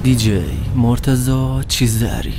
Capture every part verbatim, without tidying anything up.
دیجی مرتضی چیزدری.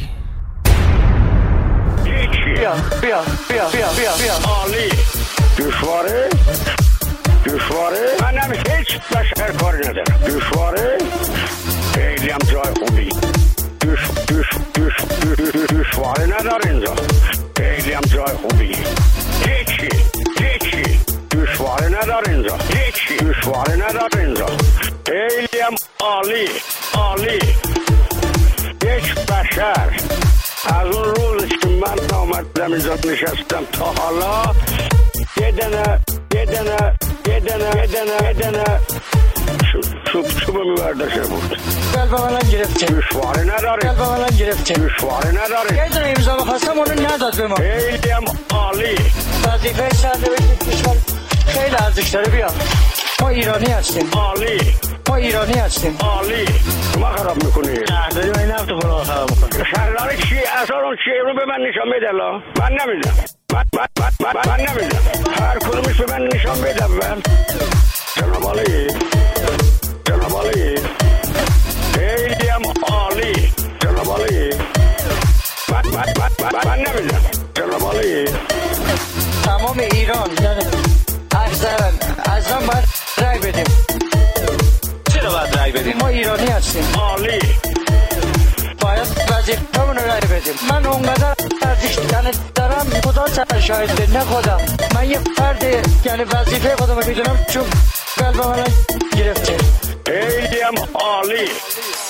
بیا بیا بیا بیا بیا بیا عالی. دشواره دشواره من هم هیچ بشر کار ندارم. دشواره خیلی هم جای خوبی. دش دش دش دشواره نداره اینجا. خیلی هم جای خوبی. هیچی هیچی دشواره نداره اینجا. هیچی دشواره نداره اینجا. خیلی هم عالی عالی. هیچ بشر از اون روزی که من آمدم اینجا نشستم تا حالا یه دنه یه دنه یه دنه یه دنه یه دنه چوب چوب میبردشه بود. قلب من گرفته. دشواره نداره. قلب من گرفته. دشواره نداره. یه دونه امضا بخواستم اونو نداد به ما. خیلی هم عالی. وظیفه سرنوشت کشور خیلی ارزش داره. بیا ما ایرانی هستیم. عالی. ما ایرانی هستیم. عالی. ما خراب میکنی. شهرداری من این هفته خدا خراب میکنی. شهرداری چی؟ اصلا اون چی رو به من نشان بده لا. من نمیدم. من من من من, من نمیدم. هر کدومش به من نشان بده من. جناب عالی. جناب عالی. خیلی هم عالی. جناب عالی. من من من من, من نمیدم. جناب عالی. تمام ایران یعنی احزرن از من باید رای بدیم. چرا باید رای بدیم؟ ما ایرانی هستیم. عالی. باید وظیفه‌مون رو رای بدیم. من اونقدر ارزش دارم خدا سر شاهده نه خودم. من یه فرد یعنی وظیفه خودم میدونم چون قلب من گرفته. خیلی هم عالی.